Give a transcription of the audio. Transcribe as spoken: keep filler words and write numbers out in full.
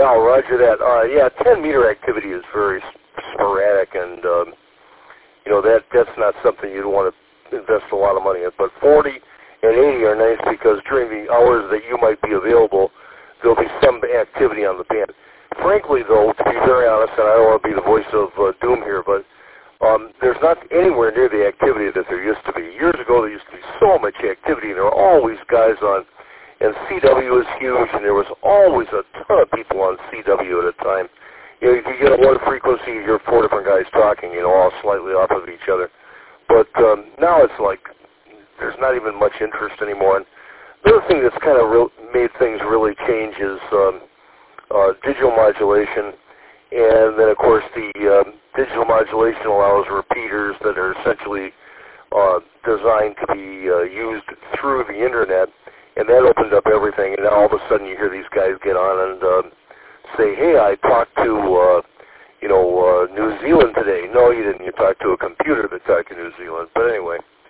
Al, roger that. Uh, yeah, ten meter activity is very sporadic, and um, you know that that's not something you'd want to invest a lot of money in. But forty and eighty are nice because during the hours that you might be available, there'll be some activity on the band. Frankly, though, to be very honest, and I don't want to be the voice of uh, doom here, but um, there's not anywhere near the activity that there used to be. Years ago, there used to be so much activity, and there were always guys on. And C W was huge, and there was always a ton of people on C W at a time. You know, you could get on one frequency, you hear four different guys talking, you know, all slightly off of each other. But um, now it's like there's not even much interest anymore. And the other thing that's kind of re- made things really change is um, uh, digital modulation. And then, of course, the um, digital modulation allows repeaters that are essentially uh, designed to be uh, used through the Internet. And that opened up everything, and now all of a sudden you hear these guys get on and uh, say, hey, I talked to, uh, you know, uh, New Zealand today. No, you didn't. You talked to a computer that talked to New Zealand. But anyway,